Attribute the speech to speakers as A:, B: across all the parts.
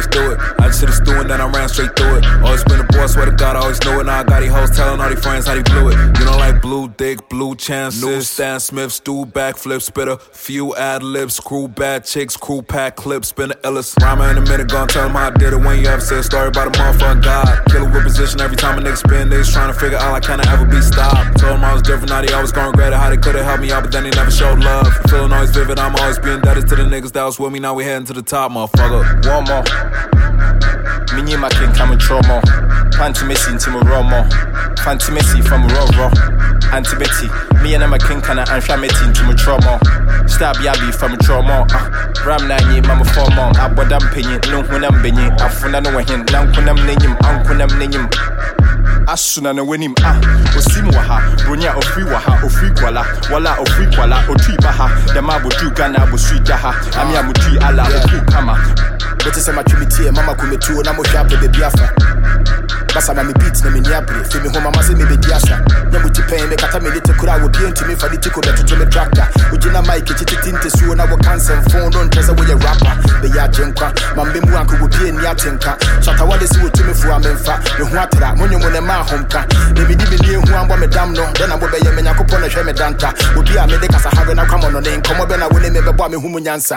A: always do it. I just hit a stew and then I ran straight through it. Always been a boy, swear to God, I always knew it. Now I got these hoes telling all these friends how they blew it. You know, like blue dick, blue chances. New Stan Smith, stew backflip, spit a few ad-libs, screw bad chicks, crew pack clips, spin the illest. Rhymer in a minute, gonna tell them how I did it. When you ever say a story about a motherfucking God. Killer with position every time a nigga spin. Niggas trying to figure out like, can I ever be stopped? Told them I was different, now they always gonna regret it. How they could've helped me out, but then they never showed love. Feeling always vivid, I'm always being indebted to the niggas that was with me. Now we heading to the top, motherfucker.
B: One more. Minnie Makin coming trauma. Panty Messi into my Romo. Panty Messi from Roro. Auntie Betty. Me and my king can and Shameti into my trauma. Stab Yabi from trauma. Ram Nani, Mama Forma. Abodam Penny, no when I'm Benny. Afuna no hin, Lankunam name, Unkunam name. Asuna no win him. Osimuaha, Brunia of free waha, or free quala, wala or free quala, or tree baha. The mabu do Ghana, was sweet daha. Amia Muti ala, or kama. What is a maturity? Mama Kumetu, and I'm a sharp with the Biafra. Basa me beats na miniabri fi me homa mase me bediasa na muti pen me kata me lite kura wo bien to me fa ditiko beto to me tractor ujina mic titinte suo na wo cancel phone don tese wo ye rapper be ya jenkwa mambe mu anko wo bien ni atenka chata wade si wo to me fu amemfa me hu atra monyo mo ne ma homka me bidi be nie hu ambo me dam no de na wo be ye me nyakopo na hwe me danta obi a me de kasa have na kwamo no ne nkomo be na wo ne me bebo a me hu mu nyansa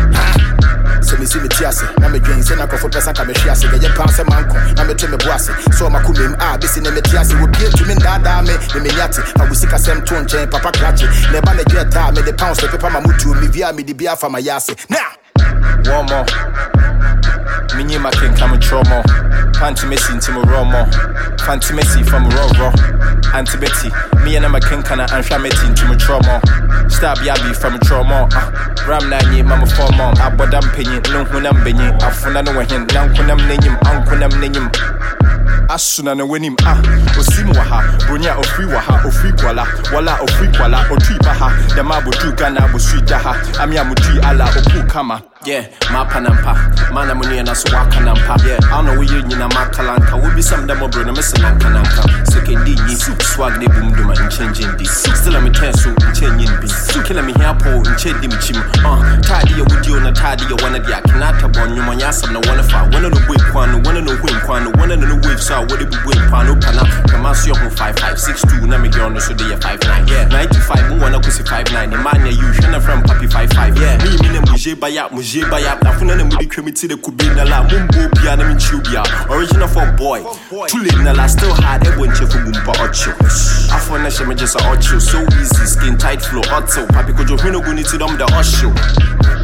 B: se me si me tiase na me dwen se na kofo pesa ka me hwiase ge ye panse manko na me to me boase so makumem bisi ne me tiase wo bie to me dada me nyate na wo sika sem to nchen papa krache ne ba ne gweta me de pounds pepa ma mutu mi via me di bia fa ma yase na one more Minnie Makin come trauma Panty Messi into my Romo Panty Messi from Roro Auntie Betty me and my king can and Shameti into my trauma Stab Yabi from trauma Ram Nani Mama Forma Abodam Penny no hunam benny Afuna no hin Lankunam name Unkunam name Asuna no win him Osimuaha Brunia or free waha or free quala wala or free quala or tree baha the mabu do Ghana was sweet daha Amia Muti ala or kama. Yeah, my panampa, manamuni and Aswakanampa. Yeah, I know we in Namakalanta. Will be some demo brother missing Lankanaka. Second D, swag de boom duma and changing this. Still I'm a tenso and changing beats. Killing me here, Paul and changing chim. Tadia would you not Tadia one of the Akinata born, you mayas and no one of our one of the whip one, one of the whip one, one of the whips are what it be whip pano pana. Kamasio 5562, Namigon, so they are 59. Yeah, 95, one of 59. The man you shana from Papi 55. Yeah, me and Muje Bayat. Bayap, Afuna and Mudi Cremity, the Kubina La Mumbo Piano in Chubia, original for boy. Too late, Nala still had a bunch of Bumpa Ocho. Afuna Shemajas Ocho, so easy, skin tight flow, Otto, Papi Kojo Hino Guni to them the Osho.